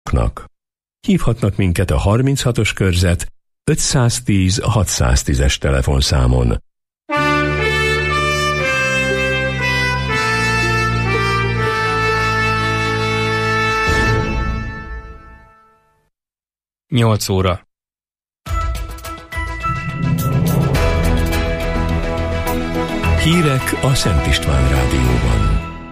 városoknak. Hívhatnak minket a 36-os körzet 510 610-es telefonszámon. Nyolc óra. Hírek a Szent István Rádióban.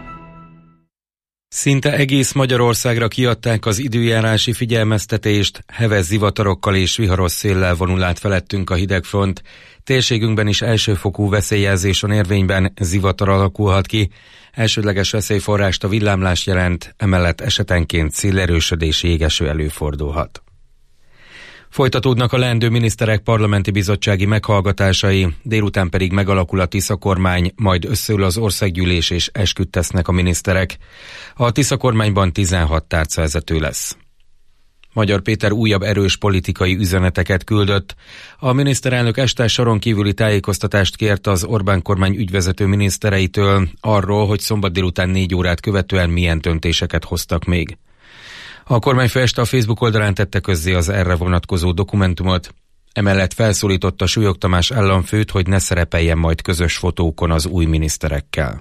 Szinte egész Magyarországra kiadták az időjárási figyelmeztetést, heves zivatarokkal és viharos széllel vonul át felettünk a hidegfront. Térségünkben is elsőfokú veszélyjelzés van érvényben, zivatar alakulhat ki. Elsődleges veszélyforrást a villámlás jelent, emellett esetenként szélerősödés, jégeső előfordulhat. Folytatódnak a leendő miniszterek parlamenti bizottsági meghallgatásai, délután pedig megalakul a Tisza-kormány, majd összeül az országgyűlés és esküt tesznek a miniszterek. A Tisza-kormányban 16 tárcavezető lesz. Magyar Péter újabb erős politikai üzeneteket küldött. A miniszterelnök este soron kívüli tájékoztatást kért az Orbán kormány ügyvezető minisztereitől arról, hogy szombat délután 4 órát követően milyen döntéseket hoztak még. A kormányfő este a Facebook oldalán tette közzé az erre vonatkozó dokumentumot. Emellett felszólította Súlyog Tamás államfőt, hogy ne szerepeljen majd közös fotókon az új miniszterekkel.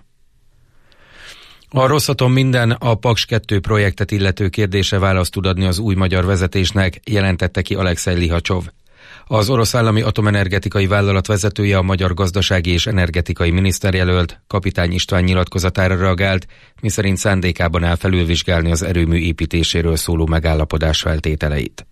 A Rosszatom minden a Paks 2 projektet illető kérdése választ tud adni az új magyar vezetésnek, jelentette ki Alexej Lihacsov. Az orosz állami atomenergetikai vállalat vezetője, a magyar gazdasági és energetikai miniszterjelölt Kapitány István nyilatkozatára reagált, miszerint szándékában áll felülvizsgálni az erőmű építéséről szóló megállapodás feltételeit.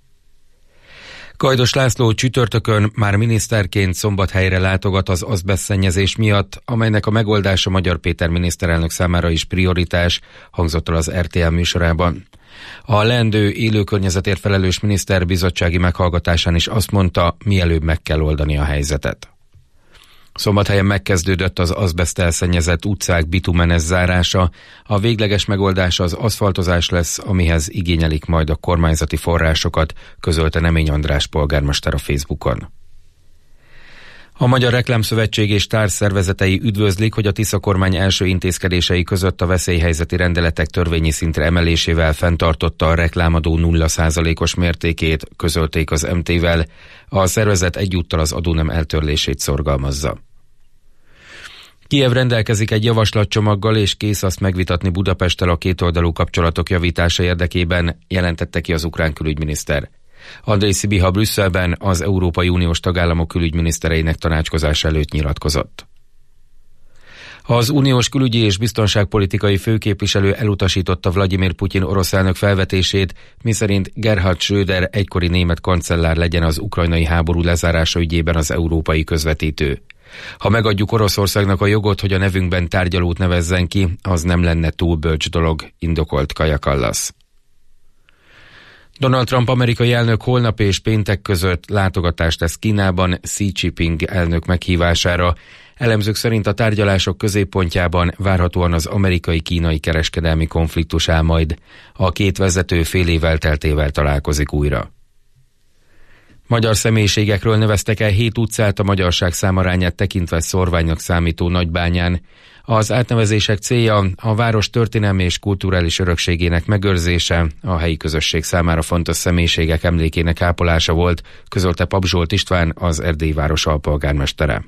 Kajdos László csütörtökön már miniszterként Szombathelyre látogat az azbesztszennyezés miatt, amelynek a megoldása Magyar Péter miniszterelnök számára is prioritás, hangzott el az RTL műsorában. A leendő élőkörnyezetért felelős miniszter bizottsági meghallgatásán is azt mondta, mielőbb meg kell oldani a helyzetet. Szombathelyen megkezdődött az azbeszttel szennyezett utcák bitumenes zárása, a végleges megoldás az aszfaltozás lesz, amihez igényelik majd a kormányzati forrásokat, közölte Nemény András polgármester a Facebookon. A Magyar Reklámszövetség és társszervezetei üdvözlik, hogy a Tisza-kormány első intézkedései között a veszélyhelyzeti rendeletek törvényi szintre emelésével fenntartotta a reklámadó 0%-os mértékét, közölték az MT-vel. A szervezet egyúttal az adónem eltörlését szorgalmazza. Kijev rendelkezik egy javaslatcsomaggal, és kész azt megvitatni Budapesttel a kétoldalú kapcsolatok javítása érdekében, jelentette ki az ukrán külügyminiszter. Andrej Szibiha Brüsszelben az Európai Uniós tagállamok külügyminisztereinek tanácskozása előtt nyilatkozott. Az uniós külügyi és biztonságpolitikai főképviselő elutasította Vladimir Putyin orosz elnök felvetését, miszerint Gerhard Schröder egykori német kancellár legyen az ukrajnai háború lezárása ügyében az európai közvetítő. Ha megadjuk Oroszországnak a jogot, hogy a nevünkben tárgyalót nevezzen ki, az nem lenne túl bölcs dolog, indokolt Kaja Kallas. Donald Trump amerikai elnök holnap és péntek között látogatást tesz Kínában Xi Jinping elnök meghívására. Elemzők szerint a tárgyalások középpontjában várhatóan az amerikai-kínai kereskedelmi konfliktus áll majd. A két vezető fél év elteltével találkozik újra. Magyar személyiségekről neveztek el 7 utcát a magyarság számarányát tekintve szorványnak számító Nagybányán. Az átnevezések célja a város történelmi és kulturális örökségének megőrzése, a helyi közösség számára fontos személyiségek emlékének ápolása volt, közölte Pap Zsolt István, az Erdélyi város alpolgármestere.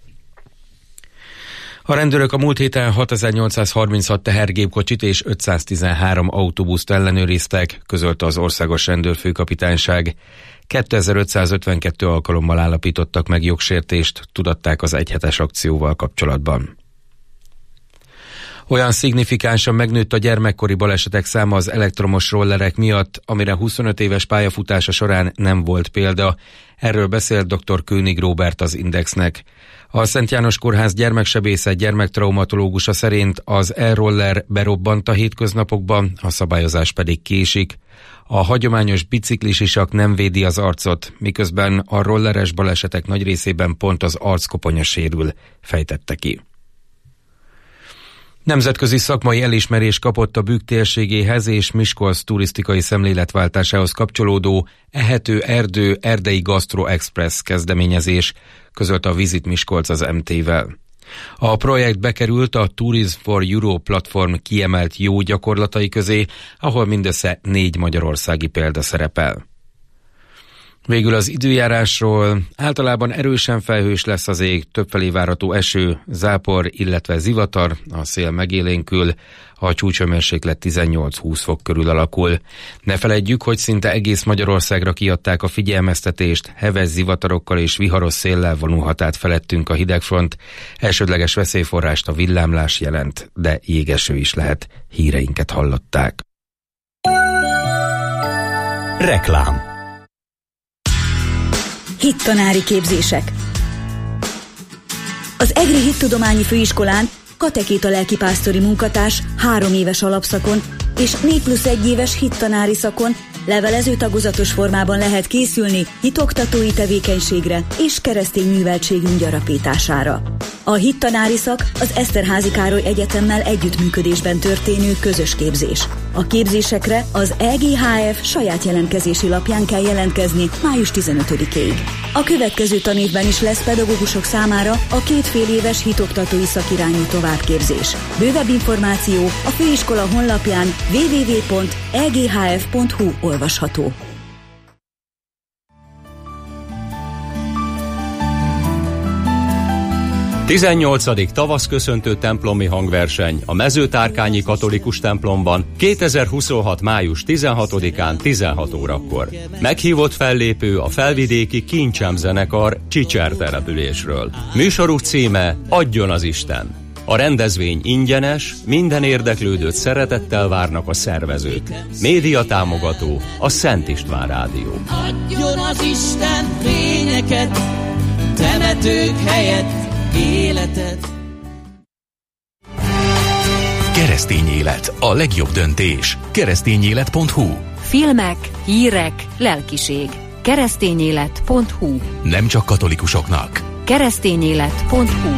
A rendőrök a múlt héten 6836 tehergépkocsit és 513 autóbuszt ellenőriztek, közölte az Országos Rendőrfőkapitányság. 2552 alkalommal állapítottak meg jogsértést, tudatták az egyhetes akcióval kapcsolatban. Olyan szignifikánsan megnőtt a gyermekkori balesetek száma az elektromos rollerek miatt, amire 25 éves pályafutása során nem volt példa. Erről beszélt dr. König Róbert az Indexnek. A Szent János Kórház gyermeksebésze gyermektraumatológusa szerint az e-roller berobbant a hétköznapokban, a szabályozás pedig késik. A hagyományos biciklisisak nem védi az arcot, miközben a rolleres balesetek nagy részében pont az arckoponya sérül, fejtette ki. Nemzetközi szakmai elismerés kapott a Bükk térségéhez és Miskolc turisztikai szemléletváltásához kapcsolódó Ehető Erdő Erdei Gastro Express kezdeményezés, közölte a Visit Miskolc az MT-vel. A projekt bekerült a Tourism for Europe platform kiemelt jó gyakorlatai közé, ahol mindössze 4 magyarországi példa szerepel. Végül az időjárásról: általában erősen felhős lesz az ég, többfelé várható eső, zápor, illetve zivatar, a szél megélénkül, a csúcshőmérséklet 18-20 fok körül alakul. Ne feledjük, hogy szinte egész Magyarországra kiadták a figyelmeztetést, heves zivatarokkal és viharos széllel vonulhat át felettünk a hidegfront. Elsődleges veszélyforrást a villámlás jelent, de jégeső is lehet. Híreinket hallották. Reklám. Hittanári képzések. Az Egri Hittudományi Főiskolán katekéta lelkipásztori munkatárs 3 éves alapszakon és 4+1 éves hittanári szakon levelező tagozatos formában lehet készülni hitoktatói tevékenységre és keresztény műveltségünk gyarapítására. A hittanári szak az Eszterházy Károly Egyetemmel együttműködésben történő közös képzés. A képzésekre az EGHF saját jelentkezési lapján kell jelentkezni május 15-ig. A következő tanévben is lesz pedagógusok számára a 2,5 éves hitoktatói szakirányú továbbképzés. Bővebb információ a főiskola honlapján www.eghf.hu olvasható. – 18. tavaszköszöntő templomi hangverseny a Mezőtárkányi Katolikus templomban 2026. május 16-án 16 órakor. Meghívott fellépő a felvidéki Kincsem zenekar Csicser településről. Műsoruk címe Adjon az Isten. A rendezvény ingyenes, minden érdeklődőt szeretettel várnak a szervezők. Média támogató a Szent István Rádió. Adjon az Isten fényeket, temetők helyett életet. Keresztény élet, a legjobb döntés. Keresztényélet.hu. Filmek, hírek, lelkiség. Keresztényélet.hu. Nem csak katolikusoknak. Keresztényélet.hu.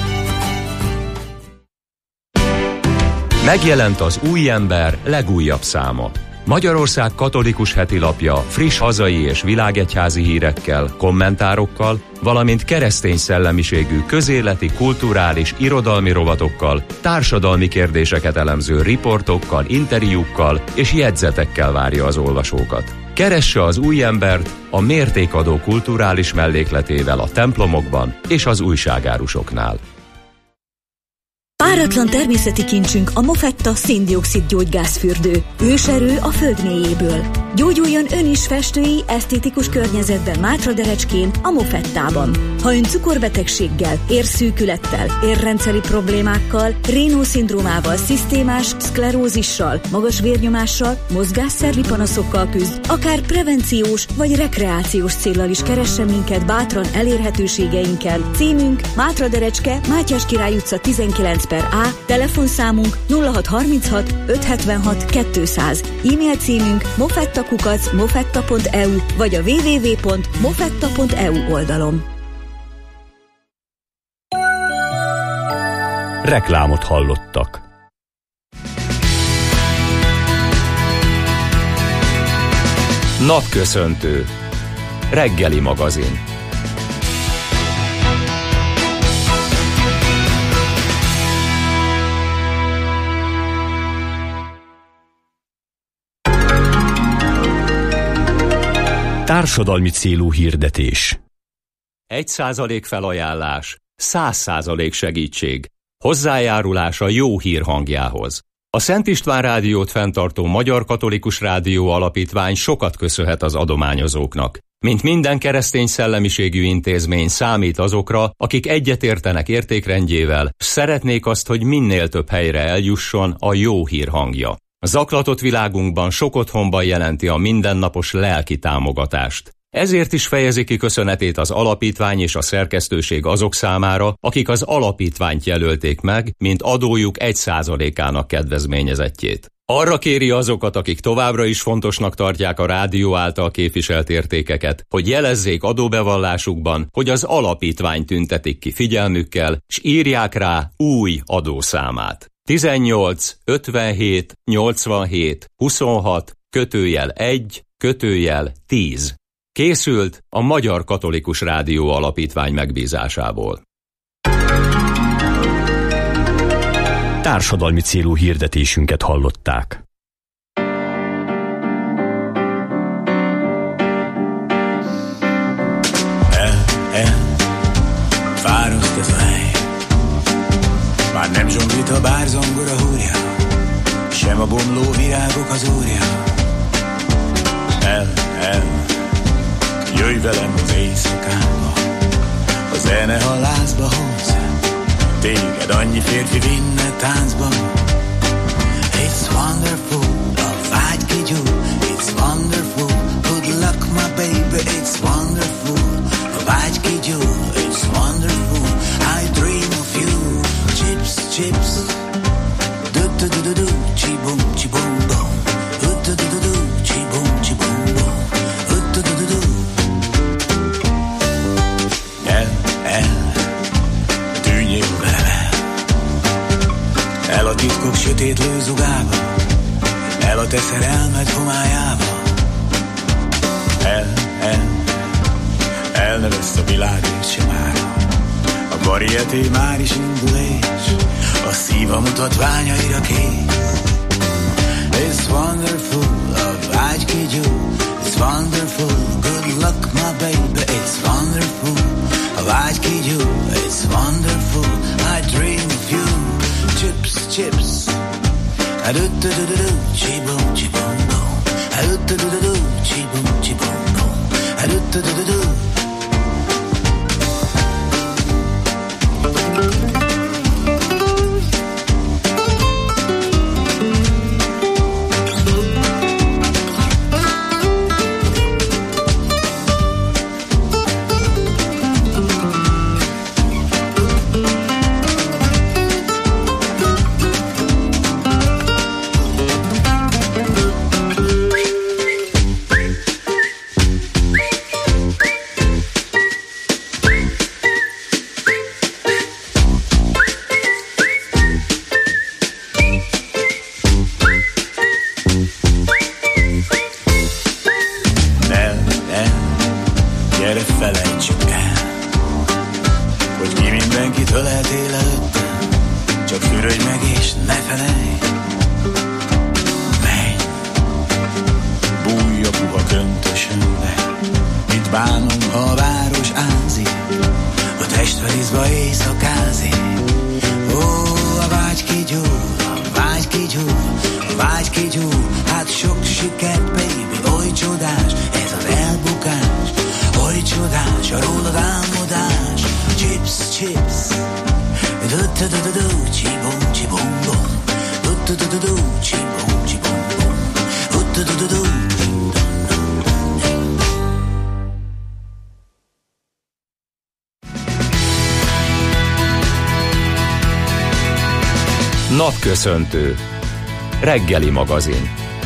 Megjelent az Új Ember legújabb száma. Magyarország katolikus hetilapja friss hazai és világegyházi hírekkel, kommentárokkal, valamint keresztény szellemiségű közéleti, kulturális, irodalmi rovatokkal, társadalmi kérdéseket elemző riportokkal, interjúkkal és jegyzetekkel várja az olvasókat. Keresse az Új Embert a mértékadó kulturális mellékletével a templomokban és az újságárusoknál. Páratlan természeti kincsünk a Mofetta szén-dioxid gyógygázfürdő. Őserő a föld mélyéből. Gyógyuljon ön is festői, esztétikus környezetben Mátraderecskén, a Mofettában. Ha ön cukorbetegséggel, érszűkülettel, érrendszeri problémákkal, Raynaud-szindrómával, szisztémás szklerózissal, magas vérnyomással, mozgásszervi panaszokkal küzd, akár prevenciós vagy rekreációs céllal is keressen minket bátran elérhetőségeinkkel. Címünk Mátraderecske, Mátyás Király utca 19/A, telefonszámunk 0636 576 200, e-mail címünk mofetta@mofetta.eu vagy a www.mofetta.eu oldalon. Reklámot hallottak. Napköszöntő. Reggeli magazin. Társadalmi célú hirdetés. 1% felajánlás, 100% segítség. Hozzájárulás a jó hír hangjához. A Szent István Rádiót fenntartó Magyar Katolikus Rádió Alapítvány sokat köszönhet az adományozóknak. Mint minden keresztény szellemiségű intézmény számít azokra, akik egyetértenek értékrendjével, s szeretnék azt, hogy minél több helyre eljusson a jó hír hangja. A zaklatott világunkban sok otthonban jelenti a mindennapos lelki támogatást. Ezért is fejezi ki köszönetét az alapítvány és a szerkesztőség azok számára, akik az alapítványt jelölték meg, mint adójuk 1%-ának kedvezményezettjét. Arra kéri azokat, akik továbbra is fontosnak tartják a rádió által képviselt értékeket, hogy jelezzék adóbevallásukban, hogy az alapítvány tüntetik ki figyelmükkel, s írják rá új adószámát. 18 57 87 26 /1 /10. Készült a Magyar Katolikus Rádió Alapítvány megbízásából. Társadalmi célú hirdetésünket hallották. Fáraszt ez a hely. Már nem zsonglit a bárzongora húrja, sem a bomló virágok az úrja. Jöjj velem az éjszakába, a zene a lázba hoz, téged annyi férfi vinne táncba. It's wonderful, a vágy kigyúl, it's wonderful, good luck my baby, it's wonderful, a vágy kigyúl, it's wonderful, I dream of you, chips, chips, do-do-do-do-do, chi-boom, chi-boom, boom, do-do-do-do-do, chi-boom, chi-boom, boom, do-do-do-do-do. Tűnjél vele, el a titkok sötét lőzugába, el a te szerelmed homályába. El ne veszt a világért sem ára, a varieté már is indul és a szíva mutattványaira kész. It's wonderful, a vágy kigyúl, it's wonderful, good luck my baby, it's wonderful, a vágy kigyúl, it's wonderful, I dream of you, chips, chips, a-do-do-do-do-do, chi-boom, chi-boom, boom, a-do-do-do-do-do, chi-boom, chi-boom, boom, a-do-do-do-do-do. Napköszöntő. Reggeli magazin.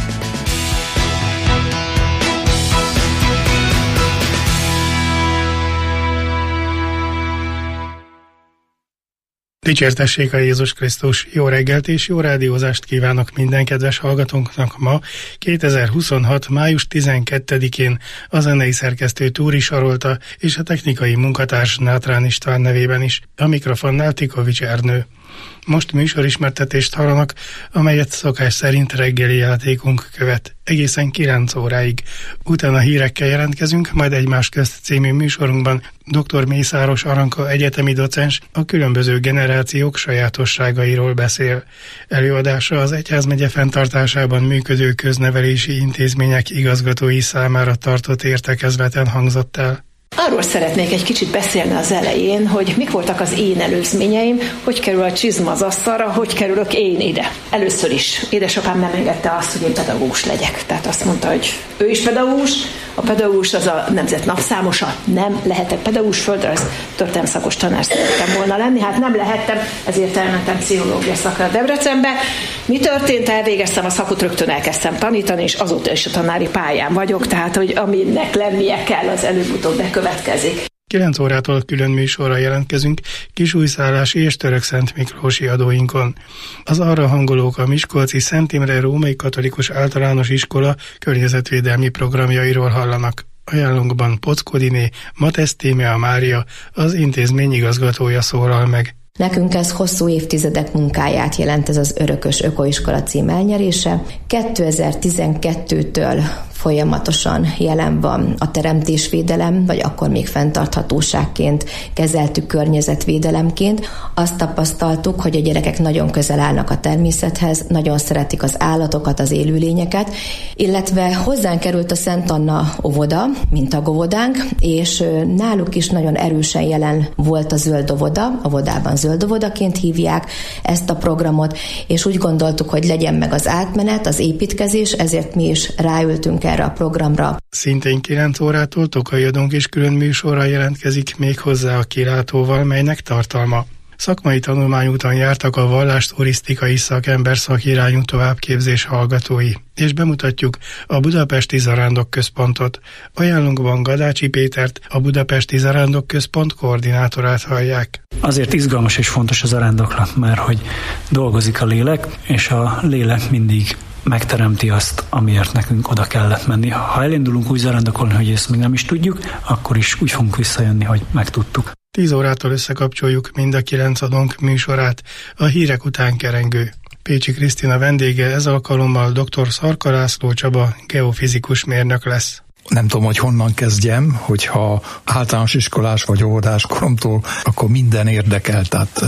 Dicsértessék a Jézus Krisztus! Jó reggelt és jó rádiózást kívánok minden kedves hallgatónknak ma, 2026. május 12-én a zenei szerkesztő Túri Sarolta és a technikai munkatárs Nátrán István nevében is. A mikrofonnál Tikovics Ernő. Most műsorismertetést hallanak, amelyet szokás szerint reggeli játékunk követ, egészen 9 óráig. Utána hírekkel jelentkezünk, majd Egymás közt című műsorunkban dr. Mészáros Aranka egyetemi docens a különböző generációk sajátosságairól beszél. Előadása az egyházmegye fenntartásában működő köznevelési intézmények igazgatói számára tartott értekezleten hangzott el. Arról szeretnék egy kicsit beszélni az elején, hogy mik voltak az én előzményeim, hogy kerül a csizma az asztalra, hogy kerülök én ide. Először is édesapám nem engedte azt, hogy én pedagógus legyek. Tehát azt mondta, hogy ő is pedagógus, a pedagógus az a nemzet napszámosa, nem lehetek pedagógus, földrajz történelemszakos tanár szerettem volna lenni, hát nem lehettem, ezért elmentem pszichológia szakra Debrecenbe. Mi történt? Elvégeztem a szakot, rögtön elkezdtem tanítani, és azóta is a tanári pályán vagyok, tehát hogy aminek lennie kell, az előbb-utóbb bekövetkezik. 9 órától külön műsorra jelentkezünk kisújszállási és törökszent miklósi adóinkon. Az arra hangolók a Miskolci Szent Imre Római Katolikus Általános Iskola környezetvédelmi programjairól hallanak. Ajánlónkban Pockodiné Matesztémea Mária, az intézmény igazgatója szólal meg. Nekünk ez hosszú évtizedek munkáját jelent, ez az Örökös Ökoiskola cím elnyerése. 2012-től folyamatosan jelen van a teremtésvédelem, vagy akkor még fenntarthatóságként kezeltük környezetvédelemként. Azt tapasztaltuk, hogy a gyerekek nagyon közel állnak a természethez, nagyon szeretik az állatokat, az élőlényeket, illetve hozzánk került a Szent Anna óvoda, mintagovodánk, és náluk is nagyon erősen jelen volt a zöld óvoda, óvodában zöld óvodaként hívják ezt a programot, és úgy gondoltuk, hogy legyen meg az átmenet, az építkezés, ezért mi is ráültünk erre a programra. Szintén 9 órától Tokai Adónk is külön műsorra jelentkezik még hozzá a kilátóval, melynek tartalma. Szakmai tanulmányúton jártak a vallásturisztikai szakember szakirányú továbbképzés hallgatói, és bemutatjuk a Budapesti Zarándok Központot. Ajánlunkban Gadácsi Pétert, a Budapesti Zarándok Központ koordinátorát hallják. Azért izgalmas és fontos a zarándoklat, mert hogy dolgozik a lélek, és a lélek mindig megteremti azt, amiért nekünk oda kellett menni. Ha elindulunk úgy zarándokolni, hogy ezt még nem is tudjuk, akkor is úgy fogunk visszajönni, hogy megtudtuk. 10 órától összekapcsoljuk mind a 9 adónk műsorát, a hírek után kerengő. Pécsi Krisztina vendége ez alkalommal dr. Szarka László Csaba, geofizikus mérnök lesz. Nem tudom, hogy honnan kezdjem, hogyha általános iskolás vagy óvodás koromtól, akkor minden érdekel. Tehát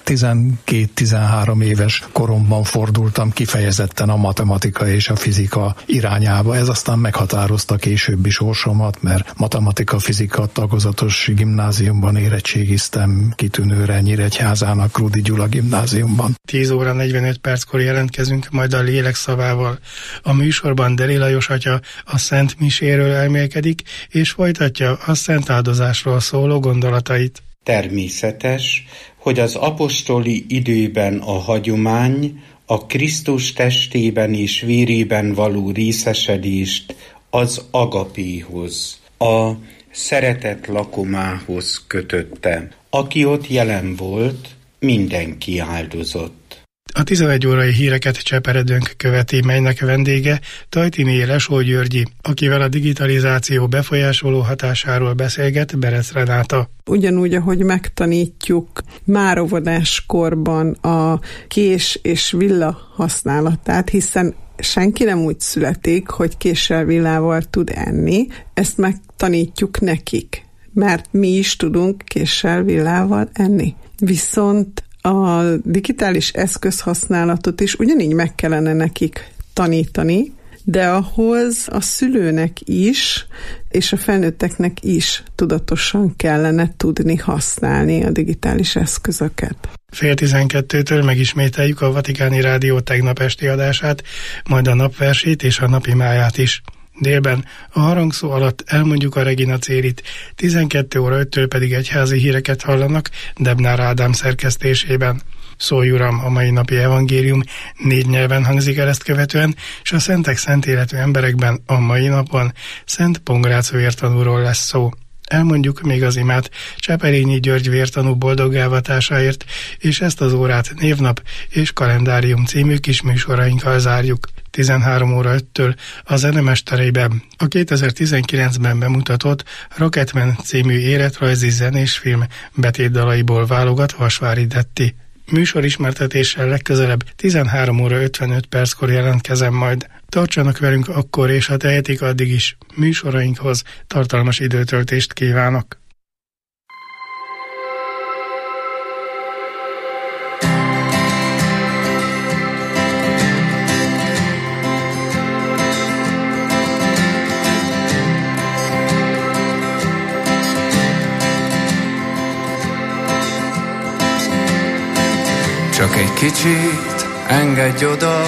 12-13 éves koromban fordultam kifejezetten a matematika és a fizika irányába. Ez aztán meghatározta későbbi sorsomat, mert matematika-fizika tagozatos gimnáziumban érettségiztem, kitűnőre Nyíregyházának Krúdy Gyula gimnáziumban. 10 óra 45 perckor jelentkezünk majd a lélek szavával. A műsorban Deli Lajos atya a Szent Miséről elmélkedik, és folytatja a szent áldozásról szóló gondolatait. Természetes, hogy az apostoli időben a hagyomány a Krisztus testében és vérében való részesedést az agapéhoz, a szeretet lakomához kötötte. Aki ott jelen volt, mindenki áldozott. A 11 órai híreket Cseperedőnk követi, melynek vendége Tajtini Lesó Györgyi, akivel a digitalizáció befolyásoló hatásáról beszélget Berec Renáta. Ugyanúgy, ahogy megtanítjuk már óvodáskorban a kés és villa használatát, hiszen senki nem úgy születik, hogy késsel villával tud enni, ezt megtanítjuk nekik, mert mi is tudunk késsel villával enni. Viszont a digitális eszközhasználatot is ugyanígy meg kellene nekik tanítani, de ahhoz a szülőnek is, és a felnőtteknek is tudatosan kellene tudni használni a digitális eszközöket. 11:30-től megismételjük a Vatikáni Rádió tegnap esti adását, majd a napversét és a napimáját is. Délben a harangszó alatt elmondjuk a Regina Célit, 12:05-től pedig egyházi híreket hallanak Debnár Ádám szerkesztésében. Szólj Uram, a mai napi evangélium 4 nyelven hangzik el ezt követően, és a szentek szent életű emberekben a mai napon Szent Pongrác vértanúról lesz szó. Elmondjuk még az imát Cseperényi György vértanú boldoggávatásáért, és ezt az órát névnap és kalendárium című kis műsorainkkal zárjuk. 13:05-től a zenemestereiben a 2019-ben bemutatott Rocketman című életrajzi zenés film betétdalaiból válogat Vasvári Detti. Műsorismertetéssel legközelebb 13:55 jelentkezem majd. Tartsanak velünk akkor, és ha tehetik, addig is műsorainkhoz tartalmas időtöltést kívánok. Csak egy kicsit engedj oda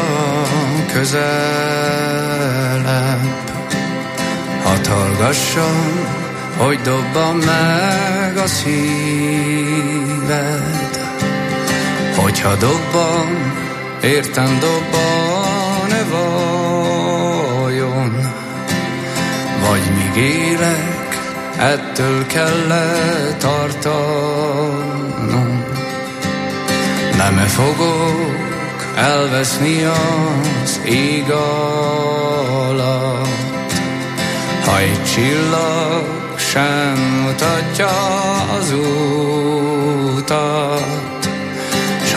közelebb, hadd hallgassam, hogy dobban meg a szíved. Hogyha dobban, értem dobban-e vajon, vagy míg élek, ettől kell tartanom. Nem fogok elveszni az ég alatt, ha egy csillag sem mutatja az utat.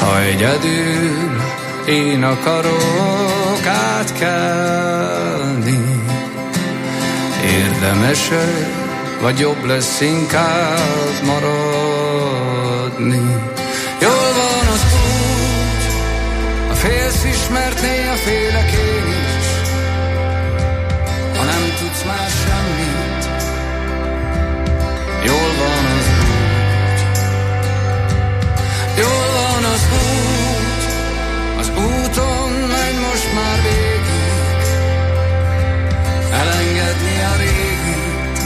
ha egyedül én akarok átkelni. Érdemesebb vagy jobb lesz inkább maradni. Jól van az úgy, a félsz ismert, néha félek én is, ha nem tudsz már semmit. Jól van az úgy, jól van az úgy, az úton megy most már végig, elengedni a régit.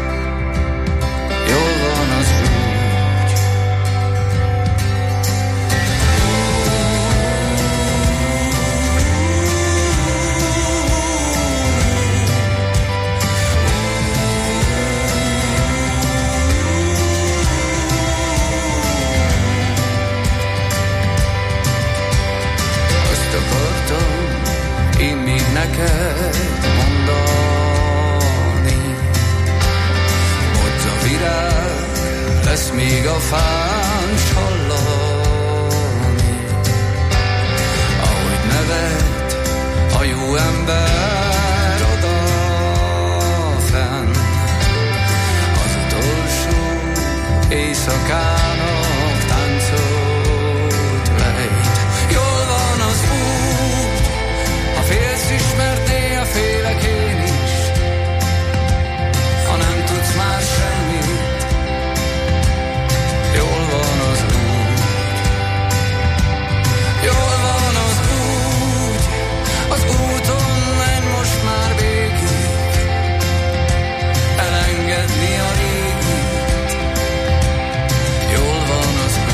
Jól van az úgy. Azt akartam én még neked mondani, a virág lesz még a fán s hallani, ahogy nevet a jó ember odafenn, az utolsó éjszakának táncot lejt. Jól van az úgy, ha félsz ismert, néha félek én is, ha nem tudsz már semmit. Jól van az úgy, jól van az úgy, az úton menj most már végig, elengedni a régit. Jól van az úgy.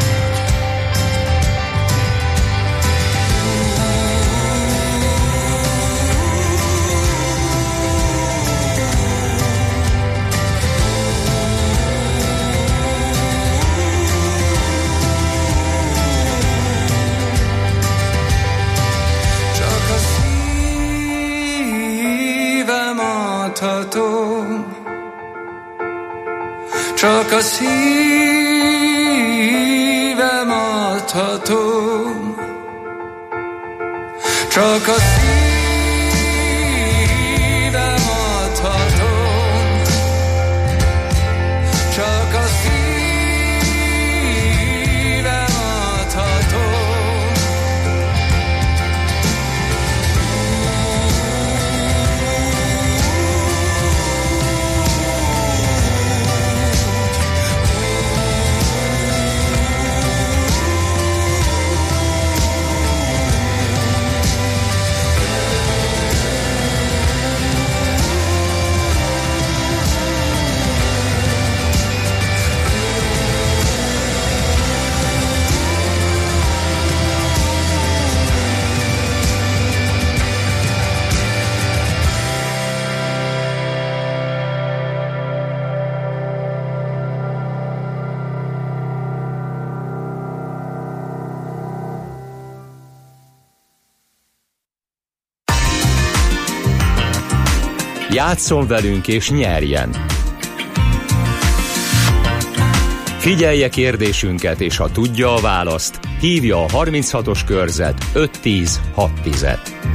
Csak a szívem adhatom, csak a szívem adhatom, csak a szívem adhatom. Játsszon velünk és nyerjen! Figyelje kérdésünket, és ha tudja a választ, hívja a 36-os körzet 510 610-et.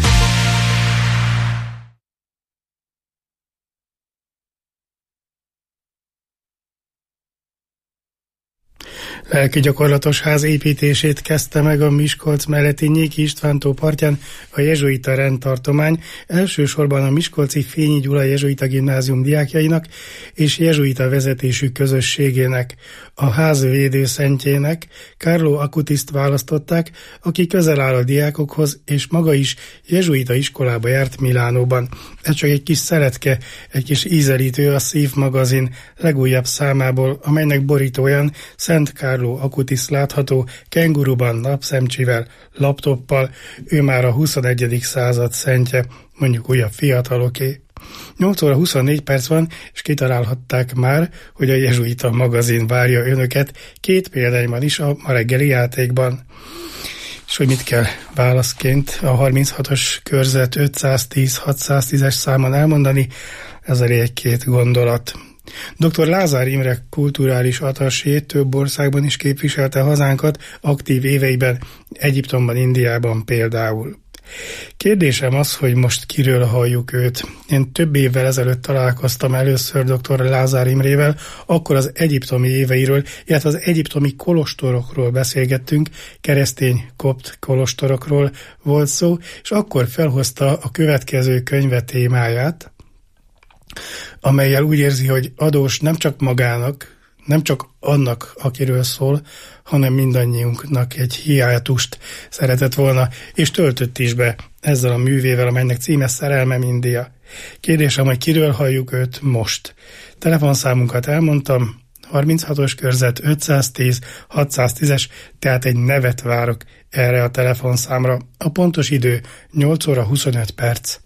Lelki gyakorlatos ház építését kezdte meg a Miskolc melletti Nyéki István-tó partján a jezsuita rendtartomány, elsősorban a miskolci Fényi Gyula jezsuita gimnázium diákjainak és jezsuita vezetésű közösségének. A ház védőszentjének Carlo Acutiszt választották, aki közel áll a diákokhoz, és maga is jezsuita iskolába járt Milánóban. Ez csak egy kis szeretke, egy kis ízelítő a Szív magazin legújabb számából, amelynek borítóján Szent Carlo Acutis látható kenguruban, napszemcsivel, laptoppal, ő már a 21. század szentje, mondjuk újabb fiataloké. 8 óra 24 perc van, és kitalálhatták már, hogy a jezsuita magazin várja önöket, 2 példányban is a ma reggeli játékban. És hogy mit kell válaszként a 36-os körzet 510-610-es számon elmondani, ez elég 2 gondolat. Dr. Lázár Imre kulturális attaché több országban is képviselte hazánkat aktív éveiben, Egyiptomban, Indiában például. Kérdésem az, hogy most kiről halljuk őt. Én több évvel ezelőtt találkoztam először dr. Lázár Imrével, akkor az egyiptomi éveiről, illetve az egyiptomi kolostorokról beszélgettünk, keresztény kopt kolostorokról volt szó, és akkor felhozta a következő könyve témáját, amellyel úgy érzi, hogy adós nem csak magának, nem csak annak, akiről szól, hanem mindannyiunknak egy hiátust szeretett volna, és töltött is be ezzel a művével, amelynek címe Szerelmem India. Kérdésem, hogy kiről halljuk őt most. Telefonszámunkat elmondtam, 36-os körzet 510 610-es, tehát egy nevet várok erre a telefonszámra. A pontos idő 8 óra 25 perc.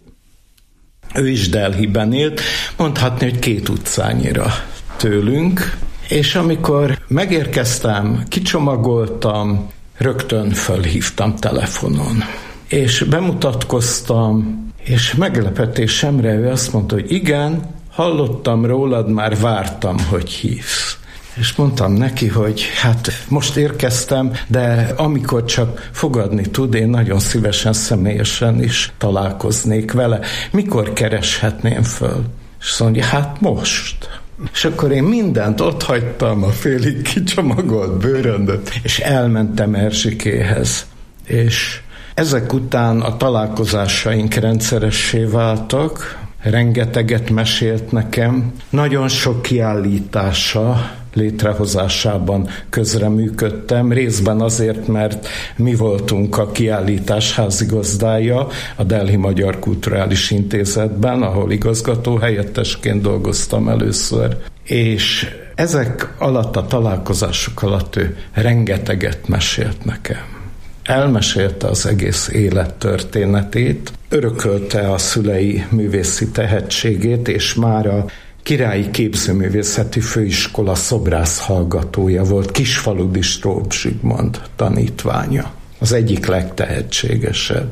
Ő is Delhiben élt, mondhatni, hogy 2 utcányira tőlünk, és amikor megérkeztem, kicsomagoltam, rögtön fölhívtam telefonon. És bemutatkoztam, és meglepetésemre ő azt mondta, hogy igen, hallottam rólad, már vártam, hogy hívsz. És mondtam neki, hogy hát most érkeztem, de amikor csak fogadni tud, én nagyon szívesen személyesen is találkoznék vele. Mikor kereshetném föl? És azt mondja, hát most. És akkor én mindent otthagytam, a félig kicsomagolt bőröndöt, és elmentem Erzsikéhez. És ezek után a találkozásaink rendszeressé váltak, rengeteget mesélt nekem, nagyon sok kiállítása létrehozásában közreműködtem, részben azért, mert mi voltunk a kiállítás házigazdája a Delhi Magyar Kulturális Intézetben, ahol igazgatóhelyettesként dolgoztam először, és ezek alatt, a találkozások alatt ő rengeteget mesélt nekem. Elmesélte az egész élettörténetét, örökölte a szülei művészi tehetségét, és már a Királyi Képzőművészeti Főiskola szobrász hallgatója volt, Kisfaludi Stróbs Zsigmond tanítványa, az egyik legtehetségesebb.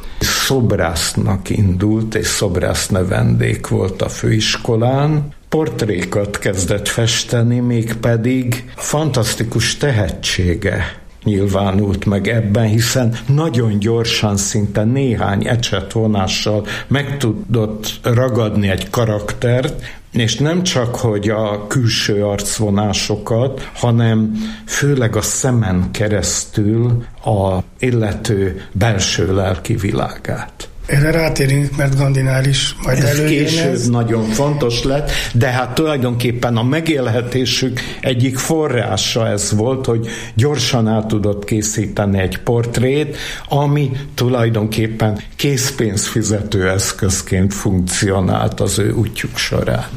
Szobrásznak indult, és szobrász növendék volt a főiskolán, portrékat kezdett festeni, mégpedig fantasztikus tehetsége nyilvánult meg ebben, hiszen nagyon gyorsan, szinte néhány ecsetvonással meg tudott ragadni egy karaktert, és nem csak, hogy a külső arcvonásokat, hanem főleg a szemen keresztül a illető belső lelki világát. Erre rátérünk, mert Gandinál is majd előjön. Később nagyon fontos lett, de hát tulajdonképpen a megélhetésük egyik forrása ez volt, hogy gyorsan el tudott készíteni egy portrét, ami tulajdonképpen készpénzfizető eszközként funkcionált az ő útjuk során.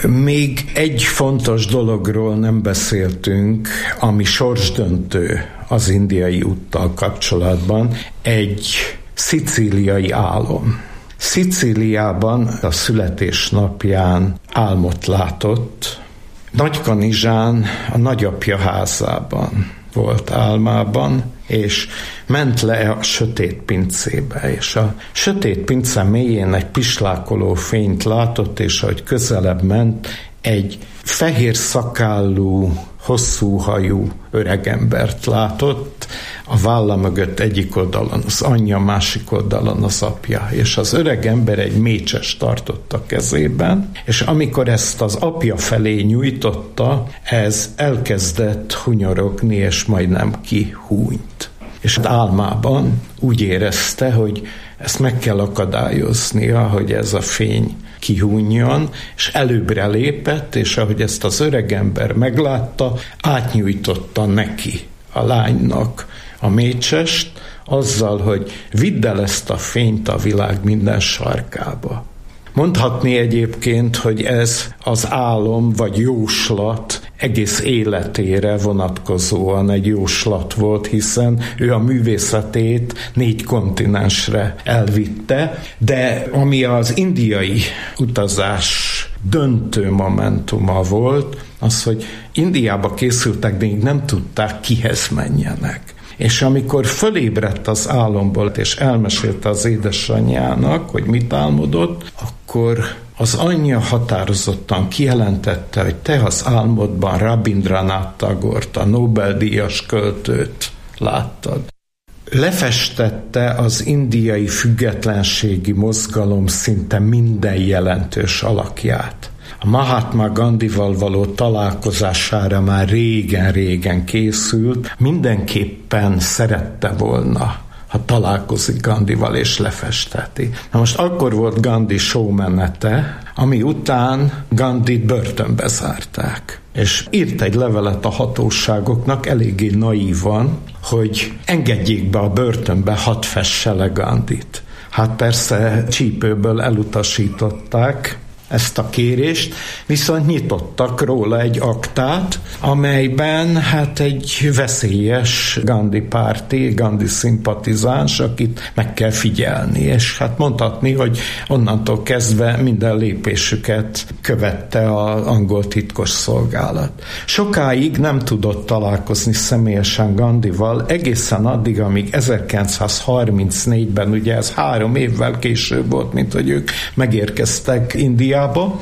Még egy fontos dologról nem beszéltünk, ami sorsdöntő az indiai úttal kapcsolatban, egy szicíliai álom. Szicíliában a születésnapján álmot látott. Nagykanizsán a nagyapja házában volt álmában, és ment le a sötét pincébe, és a sötét pince mélyén egy pislákoló fényt látott, és ahogy közelebb ment, egy fehér szakállú, hosszú hajú öregembert látott, a válla mögött egyik oldalon az anyja, másik oldalon az apja, és az öregember egy mécsest tartott a kezében, és amikor ezt az apja felé nyújtotta, ez elkezdett hunyorogni, és majdnem kihúnyt. És álmában úgy érezte, hogy ezt meg kell akadályoznia, hogy ez a fény kihúnjon, és előbbre lépett, és ahogy ezt az öregember meglátta, átnyújtotta neki, a lánynak a mécsest, azzal, hogy vidd el ezt a fényt a világ minden sarkába. Mondhatni egyébként, hogy ez az álom vagy jóslat egész életére vonatkozóan egy jóslat volt, hiszen ő a művészetét 4 kontinensre elvitte, de ami az indiai utazás döntő momentuma volt, az, hogy Indiába készültek, de még nem tudták, kihez menjenek. És amikor fölébredt az álomból, és elmesélte az édesanyjának, hogy mit álmodott, akkor az anyja határozottan kijelentette, hogy te az álmodban Rabindranath Tagort, a Nobel-díjas költőt láttad. Lefestette az indiai függetlenségi mozgalom szinte minden jelentős alakját. A Mahatma Gandhival való találkozására már régen-régen készült, mindenképpen szerette volna, ha találkozik Gandhival és lefesteti. Na most akkor volt Gandhi showmenete, ami után Gandhit börtönbe zárták. És írt egy levelet a hatóságoknak, eléggé naívan, hogy engedjék be a börtönbe, hadd fesse le Gandhit. Hát persze csípőből elutasították ezt a kérést, viszont nyitottak róla egy aktát, amelyben hát egy veszélyes Gandhi párti, Gandhi szimpatizáns, akit meg kell figyelni, és hát mondhatni, hogy onnantól kezdve minden lépésüket követte az angol titkos szolgálat. Sokáig nem tudott találkozni személyesen Gandhival, egészen addig, amíg 1934-ben, ugye ez 3 évvel később volt, mint hogy ők megérkeztek Indiába.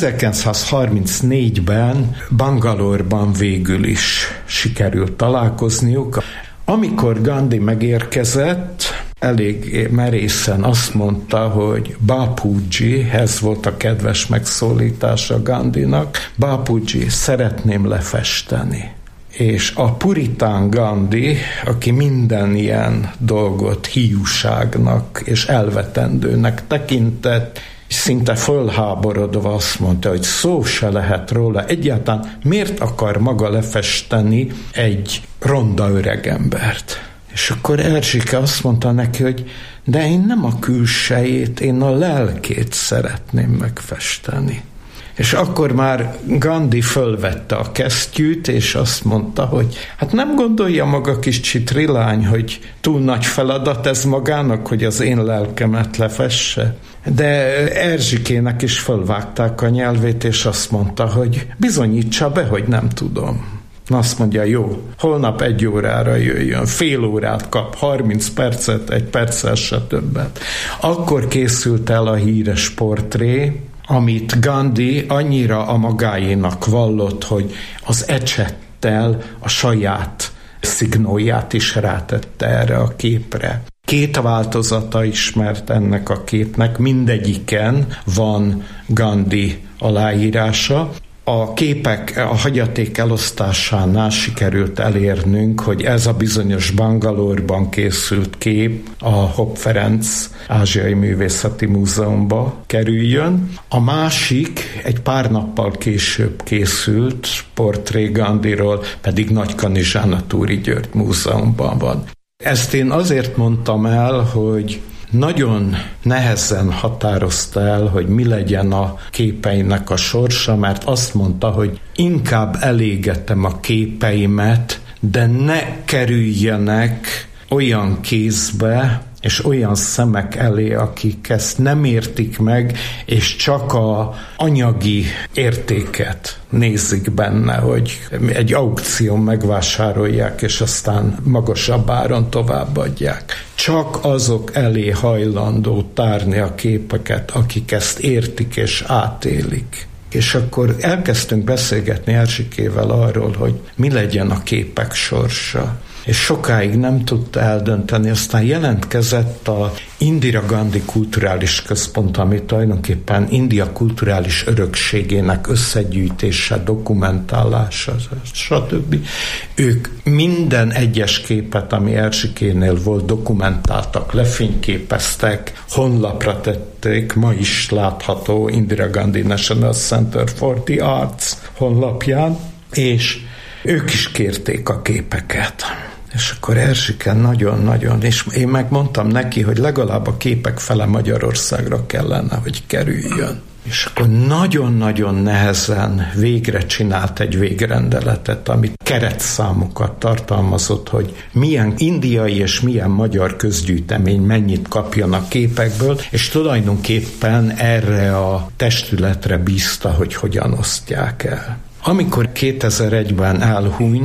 1934-ben Bangalore-ban végül is sikerült találkozniuk. Amikor Gandhi megérkezett, elég merészen azt mondta, hogy Bapuji, ez volt a kedves megszólítása Gandhinak, Bapuji, szeretném lefesteni. És a puritán Gandhi, aki minden ilyen dolgot hiúságnak és elvetendőnek tekintett, szinte fölháborodva azt mondta, hogy szó se lehet róla. Egyáltalán miért akar maga lefesteni egy ronda öregembert? És akkor Erzsike azt mondta neki, hogy de én nem a külsejét, én a lelkét szeretném megfesteni. És akkor már Gandhi fölvette a kesztyűt, és azt mondta, hogy hát nem gondolja maga kis csitrilány, hogy túl nagy feladat ez magának, hogy az én lelkemet lefesse. De Erzsikének is fölvágták a nyelvét, és azt mondta, hogy bizonyítsa be, hogy nem tudom. Azt mondja, jó, holnap 1 órára jöjjön, fél órát kap, 30 percet, 1 perccel se többet. Akkor készült el a híres portré, amit Gandhi annyira a magáénak vallott, hogy az ecsettel a saját szignóját is rátette erre a képre. 2 változata ismert ennek a képnek, mindegyiken van Gandhi aláírása. A képek a hagyaték elosztásánál sikerült elérnünk, hogy ez a bizonyos Bangalore-ban készült kép a Hopp Ferenc Ázsiai Művészeti Múzeumba kerüljön. A másik egy pár nappal később készült portré Gandhiról, pedig Nagykanizsán a Túri György Múzeumban van. Ezt én azért mondtam el, hogy nagyon nehezen határozta el, hogy mi legyen a képeinek a sorsa, mert azt mondta, hogy inkább elégetem a képeimet, de ne kerüljenek olyan kézbe, és olyan szemek elé, akik ezt nem értik meg, és csak a anyagi értéket nézik benne, hogy egy aukción megvásárolják, és aztán magasabb áron továbbadják. Csak azok elé hajlandó tárni a képeket, akik ezt értik és átélik. És akkor elkezdtünk beszélgetni Erzsikével arról, hogy mi legyen a képek sorsa. És sokáig nem tudta eldönteni, aztán jelentkezett a Indira Gandhi Kulturális Központ, ami tulajdonképpen India kulturális örökségének összegyűjtése, dokumentálása, stb. Ők minden egyes képet, ami Erzsikénél volt, dokumentáltak, lefényképeztek, honlapra tették, ma is látható Indira Gandhi National Center for the Arts honlapján, és ők is kérték a képeket. És akkor Erzsike nagyon-nagyon, és én megmondtam neki, hogy legalább a képek fele Magyarországra kellene, hogy kerüljön. És akkor nagyon-nagyon nehezen végre csinált egy végrendeletet, amit keretszámokat tartalmazott, hogy milyen indiai és milyen magyar közgyűjtemény mennyit kapjon a képekből, és tulajdonképpen erre a testületre bízta, hogy hogyan osztják el. Amikor 2001-ben elhunyt,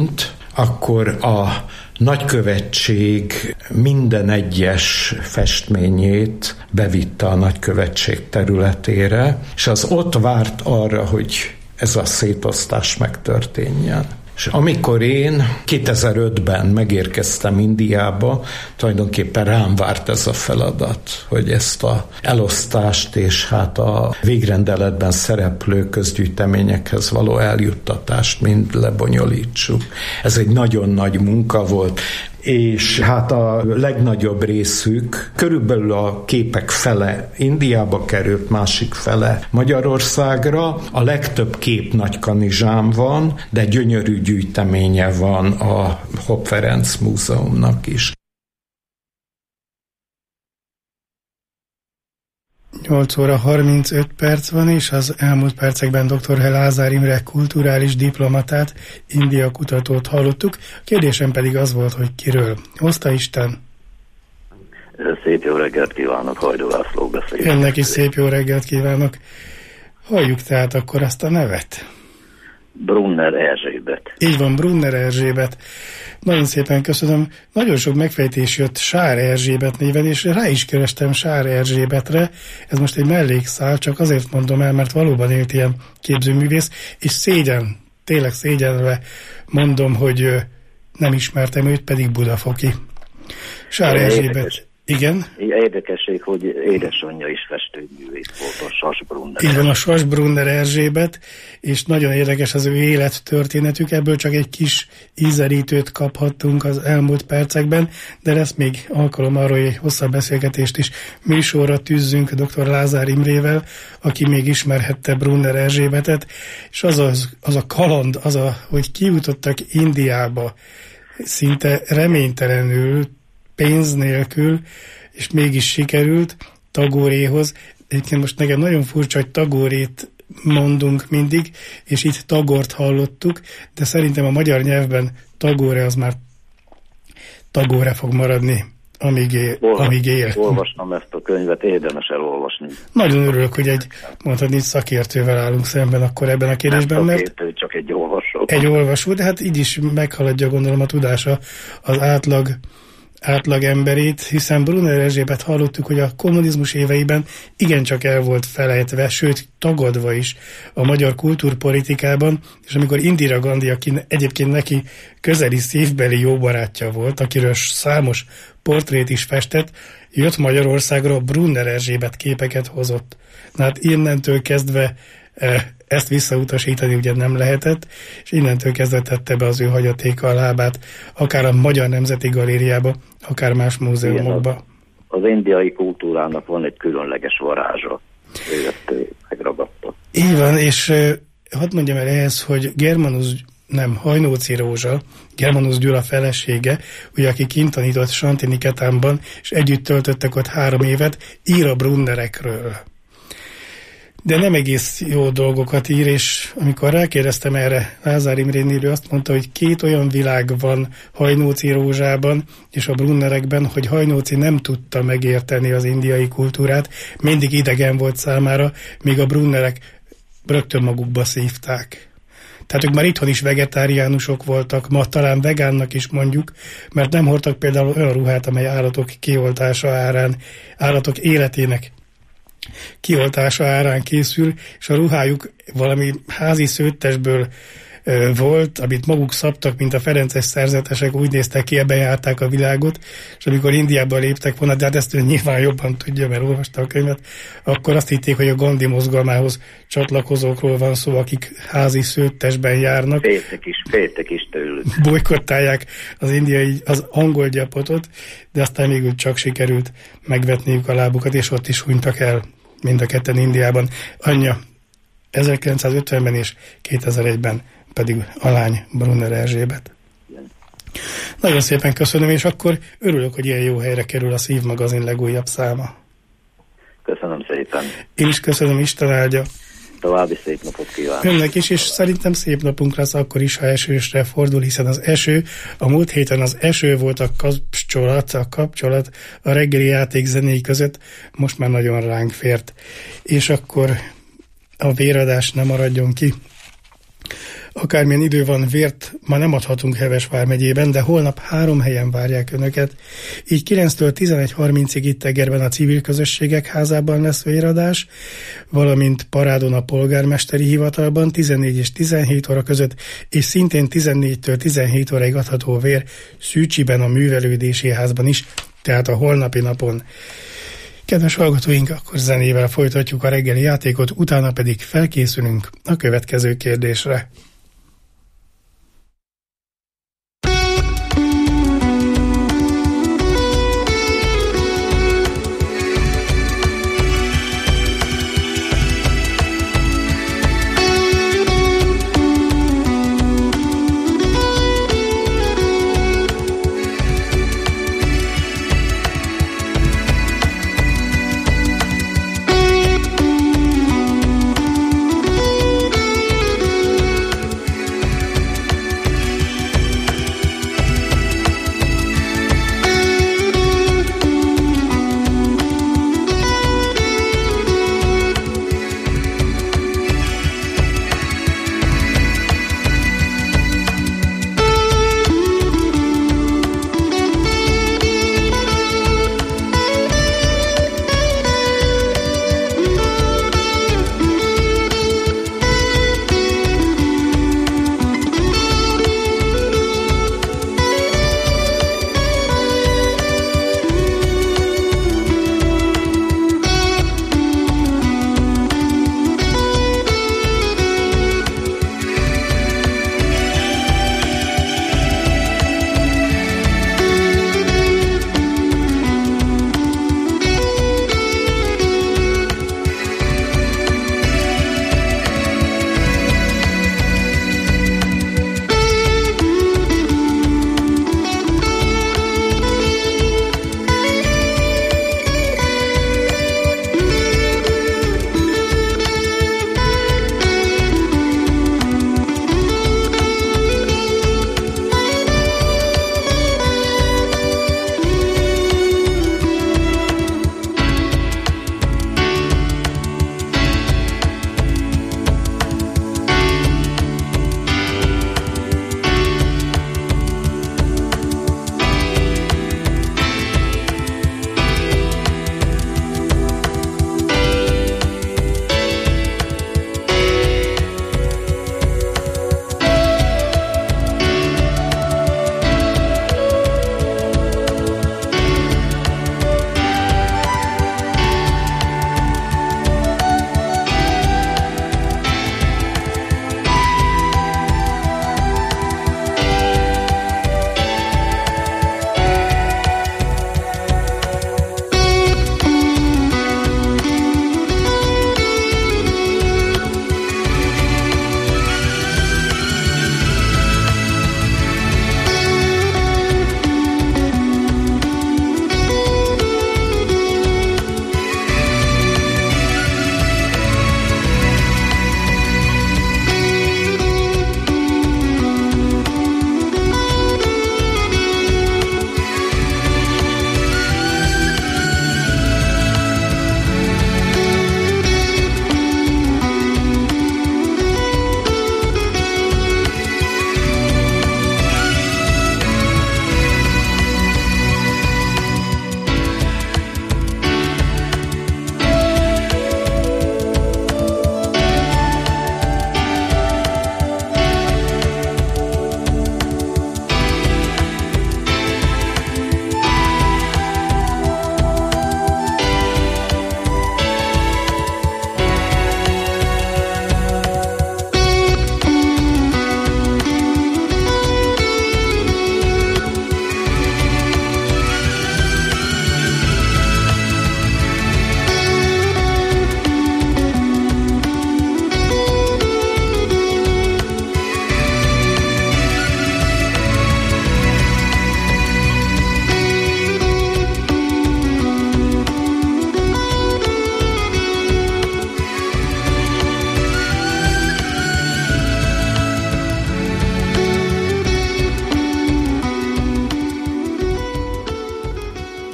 akkor a nagykövetség minden egyes festményét bevitte a nagykövetség területére, és az ott várt arra, hogy ez a szétosztás megtörténjen. És amikor én 2005-ben megérkeztem Indiába, tulajdonképpen rám várt ez a feladat, hogy ezt a elosztást és hát a végrendeletben szereplő közgyűjteményekhez való eljuttatást mind lebonyolítsuk. Ez egy nagyon nagy munka volt, és hát a legnagyobb részük, körülbelül a képek fele Indiába került, másik fele Magyarországra. A legtöbb kép Nagykanizsán van, de gyönyörű gyűjteménye van a Hopp Ferenc Múzeumnak is. 8 óra 35 perc van, és az elmúlt percekben dr. Lázár Imre kulturális diplomatát, India kutatót hallottuk. A kérdésem pedig az volt, hogy kiről. Hozta Isten? Szép jó reggelt kívánok, Hajdó László beszél. Önnek is szép jó reggelt kívánok. Halljuk tehát akkor azt a nevet. Brunner Erzsébet. Így van, Brunner Erzsébet. Nagyon szépen köszönöm. Nagyon sok megfejtés jött Sár Erzsébet néven, és rá is kerestem Sár Erzsébetre. Ez most egy mellékszál, csak azért mondom el, mert valóban élt ilyen képzőművész, és tényleg szégyenve mondom, hogy nem ismertem őt, pedig budafoki. Sár Erzsébet. Igen? Érdekesség, hogy édesanyja is festőművész volt, a Sas Brunner. Így van, a Sas Brunner Erzsébet, és nagyon érdekes az ő élettörténetük, ebből csak egy kis ízelítőt kaphattunk az elmúlt percekben, de lesz még alkalom arra, hogy egy hosszabb beszélgetést is műsorra tűzzünk dr. Lázár Imrével, aki még ismerhette Brunner Erzsébetet, és az a kaland, hogy kijutottak Indiába szinte reménytelenül, pénz nélkül, és mégis sikerült Tagóréhoz. Egyébként most nekem nagyon furcsa, hogy Tagórét mondunk mindig, és itt Tagort hallottuk, de szerintem a magyar nyelvben Tagóre az már Tagóre fog maradni, amíg él. Olvastam ezt a könyvet, érdemes elolvasni. Nagyon örülök, hogy mondhatni szakértővel állunk szemben akkor ebben a kérdésben, mert csak egy olvasó. Egy olvasó, de hát így is meghaladja, gondolom, a tudása az átlag emberét, hiszen Brunner Erzsébet hallottuk, hogy a kommunizmus éveiben igencsak el volt felejtve, sőt tagadva is a magyar kultúrpolitikában, és amikor Indira Gandhi, aki egyébként neki közeli szívbeli jó barátja volt, akiről számos portrét is festett, jött Magyarországra, Brunner Erzsébet képeket hozott. Na hát innentől kezdve ezt visszautasítani ugye nem lehetett, és innentől kezdve tette be az ő hagyatéka a lábát, akár a Magyar Nemzeti Galériába, akár más múzeumokba. Igen, az indiai kultúrának van egy különleges varázsa, ő ezt megragadta. Így van, és hadd mondjam el ehhez, hogy Hajnóci Rózsa, Germanus Gyula felesége, ugye, aki kint tanított Santiniketánban, és együtt töltöttek ott 3 évet, ír a Brunnerekről. De nem egész jó dolgokat ír, és amikor rákérdeztem erre Lázár Imrénél, ő azt mondta, hogy 2 olyan világ van Hajnóci Rózsában és a Brunnerekben, hogy Hajnóci nem tudta megérteni az indiai kultúrát, mindig idegen volt számára, míg a Brunnerek rögtön magukba szívták. Tehát ők már itthon is vegetáriánusok voltak, ma talán vegánnak is mondjuk, mert nem hordtak például olyan ruhát, amely állatok kioltása árán, állatok életének kioltása árán készül, és a ruhájuk valami házi szőttesből volt, amit maguk szabtak, mint a ferences szerzetesek, úgy néztek ki, ebben járták a világot, és amikor Indiába léptek volna, de hát ezt ő nyilván jobban tudja, mert olvasta a könyvet, akkor azt hitték, hogy a Gandhi mozgalmához csatlakozókról van szó, akik házi szőttesben járnak. Féltek is tőlük. Bolykottálják az angol gyapotot, de aztán még csak sikerült megvetniük a lábukat, és ott is hunytak el mind a ketten Indiában. Anyja 1950-ben és 2001-ben pedig a lány Brunner Erzsébet. Nagyon szépen köszönöm, és akkor örülök, hogy ilyen jó helyre kerül a Szív magazin legújabb száma. Köszönöm szépen. Én is köszönöm, Isten áldja. További szép napot kívánok. Önnek is, és szerintem szép napunk lesz akkor is, ha esősre fordul, hiszen az eső, a múlt héten az eső volt a kapcsolat a reggeli játékzenéi között, most már nagyon ránk fért. És akkor a véradás nem maradjon ki. Akármilyen idő van, vért ma nem adhatunk Heves vármegyében, de holnap 3 helyen várják Önöket. Így 9-től 11:30-ig itt Egerben a Civil Közösségek Házában lesz véradás, valamint Parádon a Polgármesteri Hivatalban 14 és 17 óra között, és szintén 14-től 17 óráig adható vér Szűcsiben a Művelődési Házban is, tehát a holnapi napon. Kedves hallgatóink, akkor zenével folytatjuk a reggeli játékot, utána pedig felkészülünk a következő kérdésre.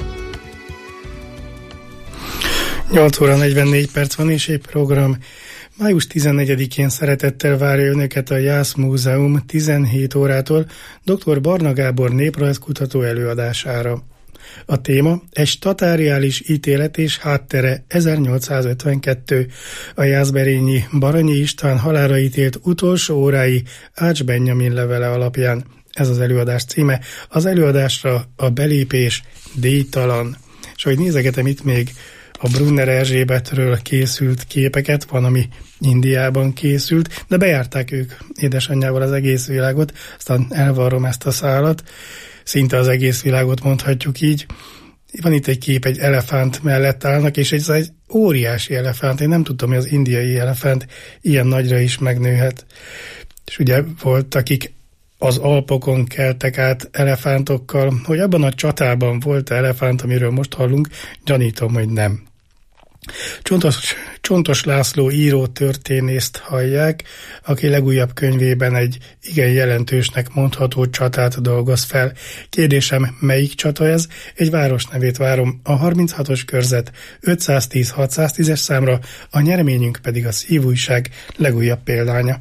Nyolc óra 44 perc van, és egy program Május 14-én szeretettel várja önöket a Jász Múzeum 17 órától dr. Barna Gábor néprajzkutató előadására. A téma egy statáriális ítélet és háttere 1852, a jászberényi Baranyi István halálra ítélt utolsó órái Ács Benjamin levele alapján. Ez az előadás címe. Az előadásra a belépés díjtalan. És ahogy nézegetem itt még a Brunner Erzsébetről készült képeket, van, ami Indiában készült, de bejárták ők édesanyjával az egész világot, aztán elvarrom ezt a szálat, szinte az egész világot mondhatjuk így. Van itt egy kép, egy elefánt mellett állnak, és ez egy óriási elefánt. Én nem tudtam, hogy az indiai elefánt ilyen nagyra is megnőhet. És ugye volt, akik az Alpokon keltek át elefántokkal, hogy abban a csatában volt elefánt, amiről most hallunk, gyanítom, hogy nem. Csontos László író történészt hallják, aki legújabb könyvében egy igen jelentősnek mondható csatát dolgoz fel. Kérdésem, melyik csata ez? Egy város nevét várom, a 36-os körzet 510-610-es számra, a nyereményünk pedig a Szívújság legújabb példánya.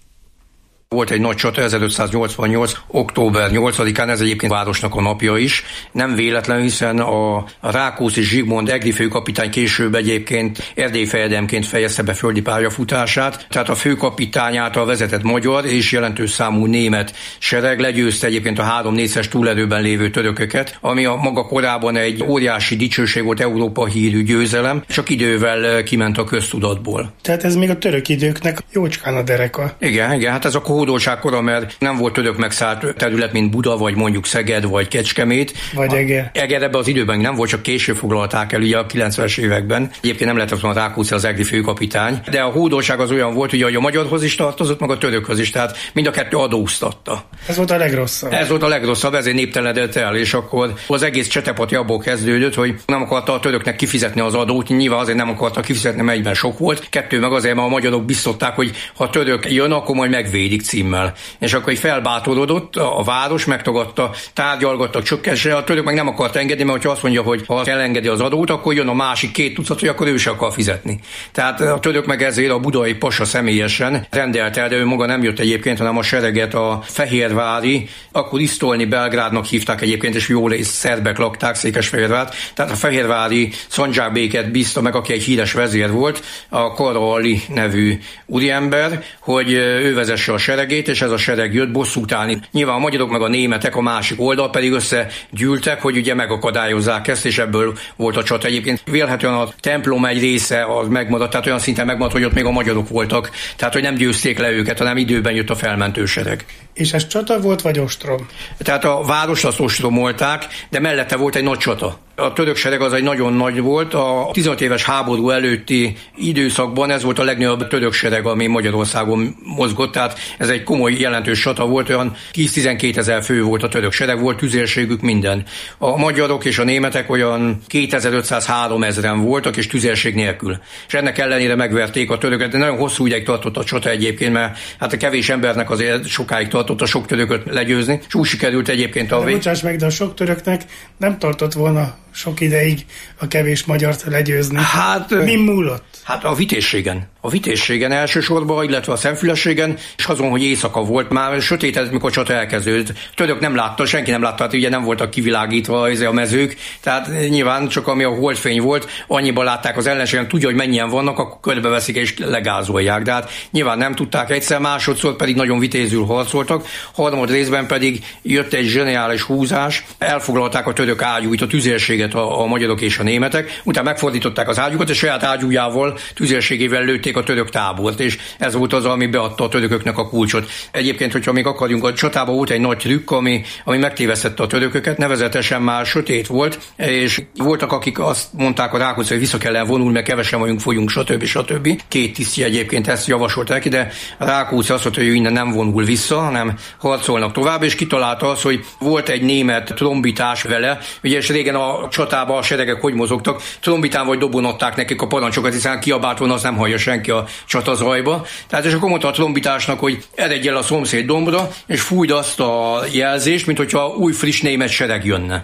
Volt egy nagy csata 1588. október 8-án, ez egyébként városnak a napja is. Nem véletlen, hiszen a Rákóczi Zsigmond egri főkapitány később egyébként erdélyfejedelemként fejezte be földi pályafutását. Tehát a főkapitány által vezetett magyar és jelentős számú német sereg legyőzte egyébként a 3-4-es túlerőben lévő törököket, ami a maga korában egy óriási dicsőség volt, Európa hírű győzelem, csak idővel kiment a köztudatból. Tehát ez még a török időknek jócskán a dereka. Igen, hát ez a hódoltságkora, mert nem volt török megszállt terület, mint Buda, vagy mondjuk Szeged, vagy Kecskemét. Vagy Eger. Eger ebben az időben nem volt, csak később foglalták el ugye a 90-es években. Egyébként nem lehetett volna Rákóczi az egri főkapitány, de a hódoltság az olyan volt, ugye, hogy a magyarhoz is tartozott, meg a törökhöz is, tehát mind a kettő adóztatta. Ez volt a legrosszabb. Ez volt a legrosszabb, ezért néptelenedett el, és akkor az egész csetepati abból kezdődött, hogy nem akarta a töröknek kifizetni az adót, nyilván azért nem akarta kifizetni, mert egyben sok volt. Kettő meg azért, mert a magyarok biztották, hogy ha a török jön, akkor majd megvédik címmel. És akkor így felbátorodott, a város megtagadta, tárgyalgattak, csökkesse, a török meg nem akart engedni, mert ha azt mondja, hogy ha elengedi az adót, akkor jön a másik 2 tucat, hogy akkor ő se akar fizetni. Tehát a török meg ezért a budai pasa személyesen rendelt el, de ő maga nem jött egyébként, hanem a sereget a fehérvári, akkor Isztolni Belgrádnak hívták egyébként, és jól és szerbek lakták Székesfehérvárt. Tehát a fehérvári Szandzsákbéket bízta meg, aki egy híres vezér volt, a Kara Ali nevű úriember, hogy ő vezesse a seregét, és ez a sereg jött bosszút állni. Nyilván a magyarok meg a németek a másik oldal pedig összegyűltek, hogy ugye megakadályozzák ezt, és ebből volt a csata. Egyébként vélhetően a templom egy része az megmaradt, tehát olyan szinten megmaradt, hogy ott még a magyarok voltak, tehát hogy nem győzték le őket, hanem időben jött a felmentő sereg. És ez csata volt, vagy ostrom? Tehát a város azt ostromolták, de mellette volt egy nagy csata. A török sereg az egy nagyon nagy volt, a 15 éves háború előtti időszakban ez volt a legnagyobb török sereg, ami Magyarországon mozgott, tehát ez egy komoly, jelentős csata volt, olyan 10-12 000 fő volt a török sereg, volt tüzérségük minden. A magyarok és a németek olyan 2500-3000 voltak, és tüzérség nélkül. És ennek ellenére megverték a töröket, de nagyon hosszú ideig tartott a csata egyébként, mert hát a kevés embernek azért sokáig tartott a sok törököt legyőzni, és úgy sikerült egyébként a bocsáss meg, de a sok töröknek nem tartott volna sok ideig a kevés magyart legyőzni. Hát, mi múlott? Hát a vitézségen. A vitézségen elsősorban, illetve a szemfülességen, és azon, hogy éjszaka volt, már sötétedett, mikor csata elkezdődött. Török nem látta, senki nem látta, hát ugye nem voltak kivilágítva a mezők, tehát nyilván csak ami a holdfény volt, annyiban látták az ellenségen, tudja, hogy mennyien vannak, akkor körbeveszik és legázolják. De hát nyilván nem tudták egyszer, másodszor pedig nagyon vitézül harcoltak, harmad részben pedig jött egy zseniális húzás, elfoglalták a török ágyúit, a tüzérséget a magyarok és a németek, utána megfordították az ágyukat, és saját ágyújával, tüzérségével lőtték a török tábort, és ez volt az, ami beadta a törököknek a kulcsot. Egyébként, hogyha még akarjunk, a csatában volt egy nagy trükk, ami megtévesztette a törököket, nevezetesen már sötét volt, és voltak, akik azt mondták a Rákóczi, hogy vissza kellene vonulni, mert kevesen vagyunk, folyunk, stb. Két tisztje egyébként ezt javasolt neki, de a Rákóczi azt mondta, hogy ő innen nem vonul vissza, hanem harcolnak tovább, és kitalálta azt, hogy volt egy német trombitás vele, ugye és régen a csatában a seregek hogy mozogtak, trombitán vagy dobon adták nekik a parancsokat, hiszen kiabált volna, azt nem hallja senki a csatazajba. Tehát és akkor mondta a trombitásnak, hogy eredj el a szomszéd dombra, és fújd azt a jelzést, mint hogyha új friss német sereg jönne.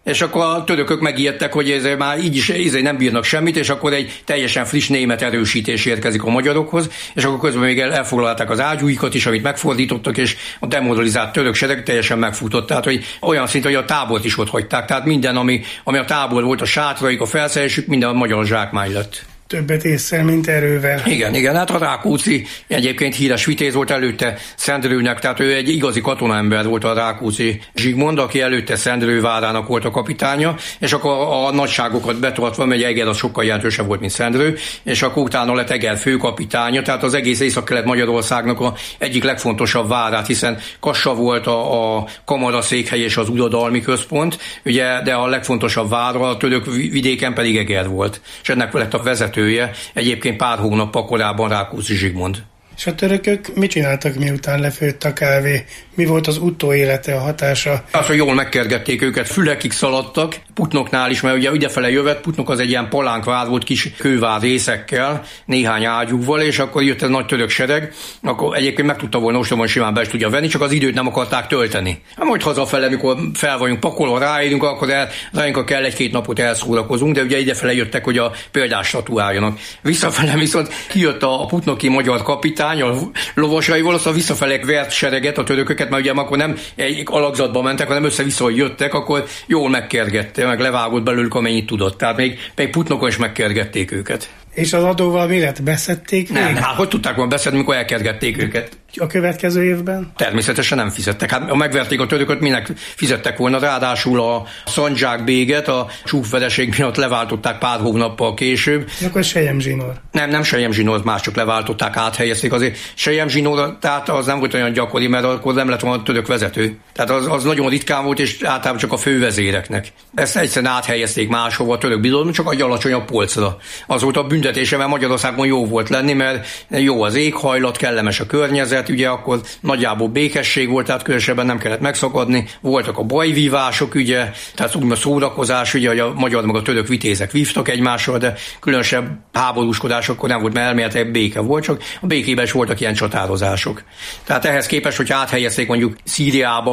és akkor a törökök megijedtek, hogy ez már így is nem bírnak semmit, és akkor egy teljesen friss német erősítés érkezik a magyarokhoz, és akkor közben még elfoglalták az ágyúikat is, amit megfordítottak, és a demoralizált török sereg teljesen megfutott. Tehát, hogy olyan szint, hogy a tábort is ott hagyták. Tehát minden, ami a tábor volt, a sátraik, a felszerelésük, minden a magyar zsákmány lett. Többet ésszel, mint erővel. Igen, hát a Rákóczi egyébként híres vitéz volt, előtte Szendrőnek, tehát ő egy igazi katonaember volt, a Rákóczi Zsigmond, aki előtte Szendrő várának volt a kapitánya, és akkor a nagyságokat betartva, mert Eger az sokkal jelentősebb volt, mint Szendrő, és akkor utána lett Eger főkapitánya, tehát az egész Észak-Kelet-Magyarországnak a egyik legfontosabb várát, hiszen Kassa volt a kamaraszékhely és az uradalmi központ, ugye, de a legfontosabb vára a török vidéken pedig Eger volt, és ennek lett a vezető. Egyébként pár hónappal korábban Rákóczi Zsigmond. És a törökök mit csináltak, miután lefőtt a kávé? Mi volt az utóélete, a hatása? Az, hogy jól megkergették őket, fülekig szaladtak, Putnoknál is, mert ugye idefele jövett, Putnok az egy ilyen palánkvár volt kis kővár részekkel, néhány ágyúval, és akkor jött egy nagy török sereg, akkor egyébként meg tudta volna ostobon simán be is tudja venni, csak az időt nem akarták tölteni. Hát majd hazafele, amikor fel vagyunk pakolva, ráérünk, akkor rájunk kell egy-két napot elszórakozunk, de ugye idefele jöttek, hogy a példás statuáljanak. Visszafele viszont kijött a putnoki magyar kapitány, a lovasaival, aztán visszafelé vert sereget, a törököket, mert ugye akkor nem egy alakzatba mentek, hanem össze-vissza, hogy jöttek, akkor jól megkergette, meg levágott belőlük, amennyit tudott. Tehát még Putnokon is megkergették őket. És az adóval mi lett? Beszedték még? Nem, hát hogy tudták volna beszedni, mikor elkergették őket? A következő évben? Természetesen nem fizettek. Hát ha megverték a törököt, minek fizettek volna? Ráadásul a Szandzsák béget a csúfvereség miatt leváltották pár hónappal később. Akkor Selyem Zsinór. Nem Selyem Zsinórt, mások leváltották, áthelyezték. Azért Selyem Zsinór, tehát az nem volt olyan gyakori, mert akkor nem lett volna a török vezető. Tehát az nagyon ritkán volt, és általában csak a fővezéreknek. Ezt egyszerűen áthelyezték máshova, a török birodalom, csak egy alacsonyabb polcra. Az volt a büntetése, mert Magyarországon jó volt lenni, mert jó az éghajlat, kellemes a környezet, ugye akkor nagyjából békesség volt, tehát különösebben nem kellett megszakadni, voltak a bajvívások, ugye, tehát úgymond a szórakozás, ugye, hogy a magyar meg a török vitézek vívtak egymással, de különösebb háborúskodás akkor nem volt, mert elméletileg béke volt, csak a békében is voltak ilyen csatározások. Tehát ehhez képest, hogy áthelyezték mondjuk Szíriába,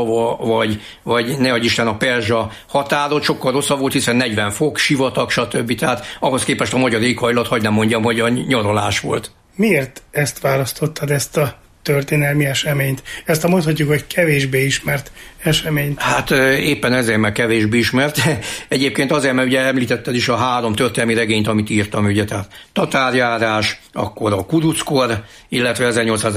vagy nehogy Isten a perzsa határot, sokkal rosszabb volt, hiszen 40 fok, sivatag, stb. Tehát ahhoz képest a magyar éghajlat, hadd nem mondjam, hogy a nyaralás volt. Miért ezt választottad, ezt a történelmi eseményt? Ezt mondhatjuk, hogy kevésbé ismert eseményt. Hát éppen ezért, mert kevésbé ismert. Egyébként azért, mert ugye említetted is a 3 történelmi regényt, amit írtam, ugye, tehát tatárjárás, akkor a kuruckor, illetve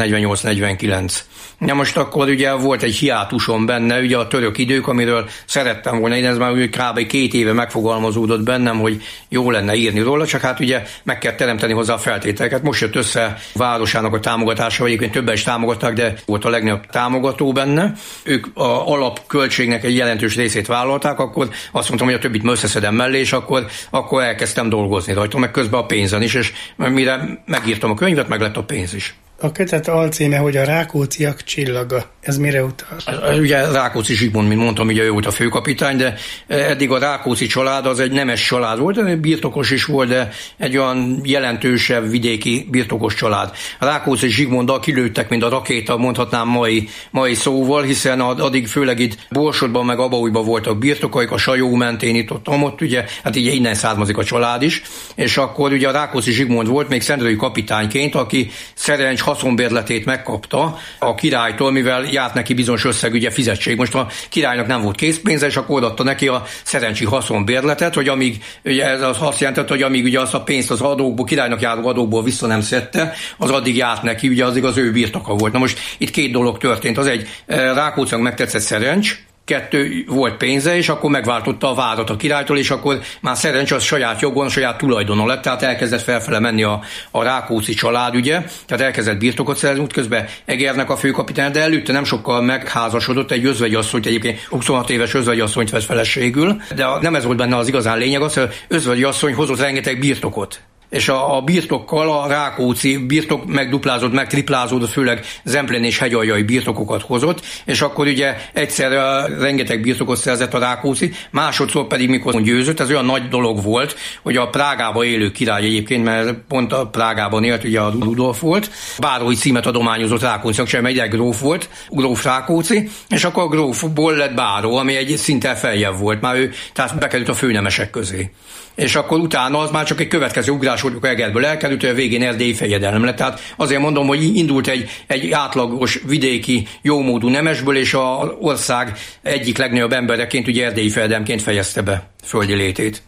1848-49. Na most akkor ugye volt egy hiátusom benne, ugye a török idők, amiről szerettem volna, én ez már kb. 2 éve megfogalmazódott bennem, hogy jó lenne írni róla, csak hát ugye meg kell teremteni hozzá a feltételeket. Most jött össze városának a támogatása, egyébként többen is támogatták, de volt a legnagyobb támogató benne. Ők a alapköltségnek egy jelentős részét vállalták, akkor azt mondtam, hogy a többit összeszedem mellé, és akkor elkezdtem dolgozni rajta, meg közben a pénzen is, és mire megírtam a könyvet, meg lett a pénz is. A kötet alcíme, hogy a Rákócziak csillaga. Ez mire utal? Ugye Rákóczi Zsigmond, mint mondtam, ugye ő volt a főkapitány, de eddig a Rákóczi család az egy nemes család volt, de birtokos is volt, de egy olyan jelentősebb vidéki birtokos család. A Rákóczi Zsigmonddal kilőttek, mint a rakéta, mondhatnám mai szóval, hiszen addig főleg itt Borsodban meg Abaújban voltak birtokaik, a Sajó mentén itt ott, ugye, hát így innen származik a család is, és akkor ugye a Rákóczi Zsigmond volt még szendrői kapitányként, aki Szerencs haszonbérletét megkapta a királytól, mivel járt neki bizonyos összeg, ugye fizetség. Most a királynak nem volt készpénze, és akkor odaadta neki a szerencsi haszonbérletet, hogy amíg, ugye ez azt jelentette, hogy amíg ugye azt a pénzt az adókból, királynak járó adókból vissza nem szedte, az addig járt neki, ugye az ő birtoka volt. Na most itt 2 dolog történt. Az egy, Rákóczinak megtetszett Szerencs, 2 volt pénze, és akkor megváltotta a várat a királytól, és akkor már Szerencs az saját jogon, saját tulajdona lett, tehát elkezdett felfele menni a Rákóczi család, ugye, tehát elkezdett birtokot szerezni, útközben Egernek a főkapitány, de előtte nem sokkal megházasodott egy özvegyasszonyt, egyébként 26 éves özvegyasszonyt vett feleségül, de nem ez volt benne az igazán lényeg, az, hogy özvegyasszony hozott rengeteg birtokot. és a birtokkal a Rákóczi birtok megduplázódott, meg triplázódott, főleg Zemplén és hegyaljai birtokokat hozott, és akkor ugye egyszerre rengeteg birtokot szerzett a Rákóczi, másodszor pedig mikor győzött, ez olyan nagy dolog volt, hogy a Prágában élő király egyébként, mert pont a Prágában élt, ugye a Rudolf volt, bárói címet adományozott Rákóczinak, sem egy gróf volt, gróf Rákóczi, és akkor a grófból lett báró, ami egy szinttel feljebb volt, már ő tehát bekerült a főnemesek közé. És akkor utána az már csak egy következő ugrás volt, amikor Egerből elkerült, hogy a végén erdélyi fejedelem lett. Tehát azért mondom, hogy indult egy átlagos vidéki jómódú nemesből, és az ország egyik legnagyobb embereként, ugye erdélyi fejedelemként fejezte be földi létét.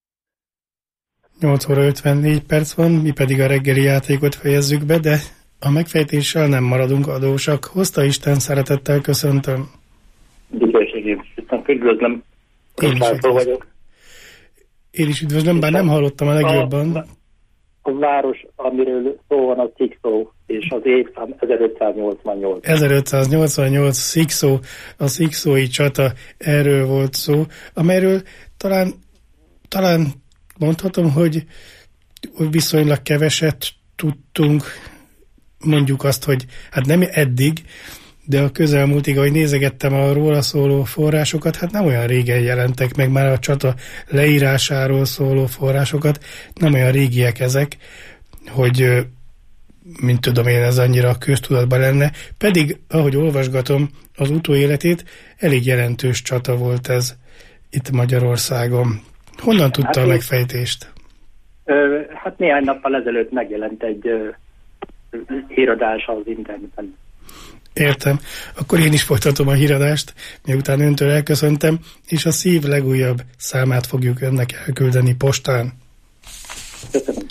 8 óra 54 perc van, mi pedig a reggeli játékot fejezzük be, de a megfejtéssel nem maradunk adósak. Hozta Isten, szeretettel köszöntöm. Üdvözlöm, üdvözlöm. Én is üdvözlöm, bár nem hallottam a legjobban. A város, amiről szó van, a Szikszó, és az évszám 1588. 1588 Szikszó, a szikszói csata, erről volt szó, amelyről talán mondhatom, hogy viszonylag keveset tudtunk, mondjuk azt, hogy hát nem eddig, de a közelmúltig, ahogy nézegettem a róla szóló forrásokat, hát nem olyan régen jelentek meg, már a csata leírásáról szóló forrásokat, nem olyan régiek ezek, hogy mint tudom én, ez annyira a köztudatban lenne, pedig, ahogy olvasgatom az utóéletét, elég jelentős csata volt ez itt Magyarországon. Honnan tudta a megfejtést? Hát néhány nappal ezelőtt megjelent egy híradás az interneten. Értem. Akkor én is folytatom a híradást, miután öntől elköszöntem, és a szív legújabb számát fogjuk önnek elküldeni postán. Köszönöm.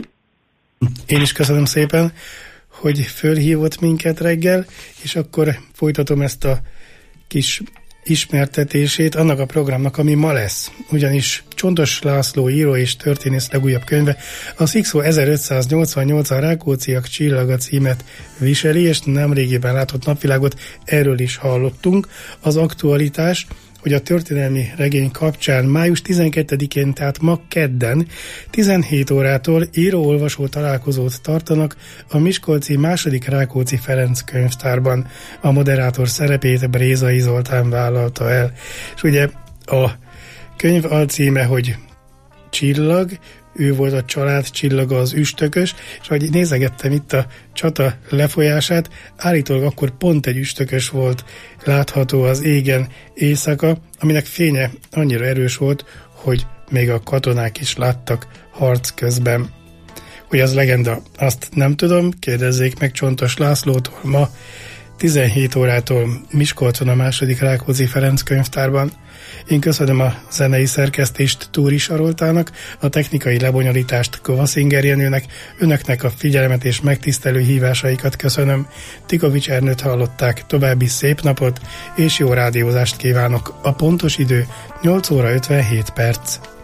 Én is köszönöm szépen, hogy fölhívott minket reggel, és akkor folytatom ezt a kis ismertetését annak a programnak, ami ma lesz. Ugyanis Csontos László író és történész legújabb könyve, a Szikszó 1588 a Rákócziak csillaga címet viseli, és nemrégiben látott napvilágot, erről is hallottunk. Az aktualitás, hogy a történelmi regény kapcsán május 12-én, tehát ma kedden 17 órától író-olvasó találkozót tartanak a miskolci II. Rákóczi Ferenc könyvtárban. A moderátor szerepét Brézai Zoltán vállalta el. És ugye a könyv alcíme, hogy Csillag, ő volt a család csillaga, az üstökös, és ahogy nézegettem itt a csata lefolyását, állítólag akkor pont egy üstökös volt látható az égen éjszaka, aminek fénye annyira erős volt, hogy még a katonák is láttak harc közben. Hogy az legenda, azt nem tudom, kérdezzék meg Csontos Lászlótól ma 17 órától Miskolcon a II. Rákóczi Ferenc könyvtárban. Én köszönöm a zenei szerkesztést Túri Saroltának, a technikai lebonyolítást Kovacinger Jenőnek, önöknek a figyelmet és megtisztelő hívásaikat köszönöm. Tikovics Ernőt hallották, további szép napot és jó rádiózást kívánok. A pontos idő 8 óra 57 perc.